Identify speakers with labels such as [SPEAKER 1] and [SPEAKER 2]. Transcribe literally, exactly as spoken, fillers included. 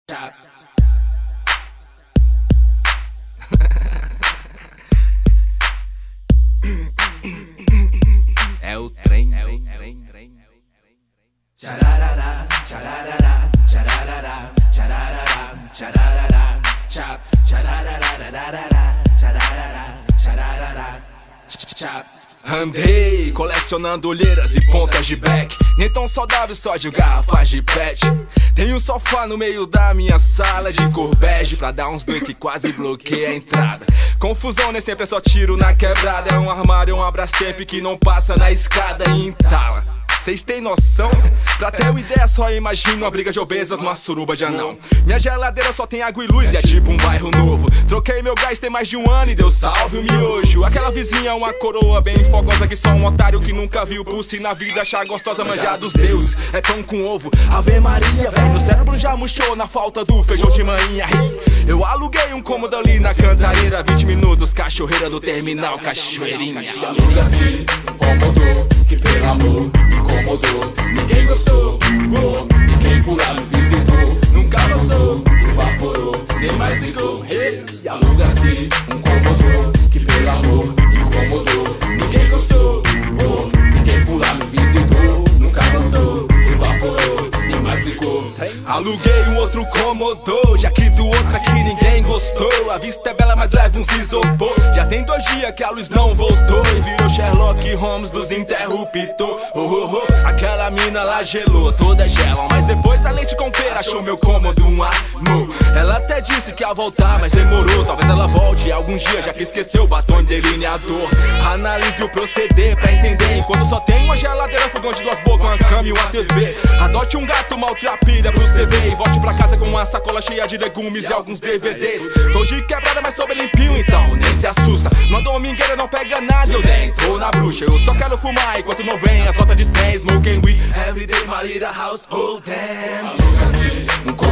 [SPEAKER 1] É o trem, é o trem, trem. Tchararará, tchararará, tchararará, tchararará, tchararará, tchap, tchararará, tchararará, tchararará, tchap. Andei colecionando olheiras e pontas de back, nem tão saudável só de garrafas de pet. Tem um sofá no meio da minha sala de cor bege pra dar uns dois que quase bloqueia a entrada. Confusão nem sempre é só tiro na quebrada. É um armário, um Abrastemp que não passa na escada e entala. Cês têm noção? Pra ter uma ideia só imagina uma briga de obesas numa suruba de anão. Minha geladeira só tem água e luz e é tipo um bairro novo. Troquei meu gás tem mais de um ano e deu salve o miojo. Aquela vizinha uma coroa bem fogosa que só um otário que nunca viu pulse na vida achar gostosa manjar dos deuses. É pão com ovo, Ave Maria, velho. Meu cérebro já murchou na falta do feijão de manhã. Eu aluguei um cômodo ali na Cantareira, vinte minutos, cachorreira do terminal, cachoeirinha.
[SPEAKER 2] Aluga-se um cômodo que pelo amor incomodou, ninguém gostou, oh, e quem por lá me visitou nunca voltou, evaporou, nem mais ligou. Hey, aluga-se um cômodo que pelo amor incomodou, ninguém gostou, oh, e quem por lá me visitou nunca voltou, evaporou, nem mais ligou.
[SPEAKER 1] Aluguei um outro cômodo, já que do outro aqui ninguém gostou. A vista é bela, mas leva uns isopor. Já tem dois dias que a luz não voltou e virou Sherlock Holmes dos interruptor. Oh, oh, oh. Aquela mina lá gelou, toda gela, mas depois a leite com pera achou meu cômodo um amor. Ela até disse que ia voltar, mas demorou. Talvez ela volte algum dia, já que esqueceu o batom delineador. Analise o proceder pra entender. Enquanto só tem uma geladeira, fogão de duas bocas, uma cama e uma T V. Adote um gato maltrapilha pro C V e volte pra casa com uma sacola cheia de legumes e alguns D V Ds. Tô de quebrada, mas sou bem limpinho, então nem se assusta. Uma domingueira não pega nada, eu nem tô na bruxa. Eu só quero fumar enquanto não vem as notas de cem. Smoking weed everyday, my little household damn.
[SPEAKER 2] Aluga-se um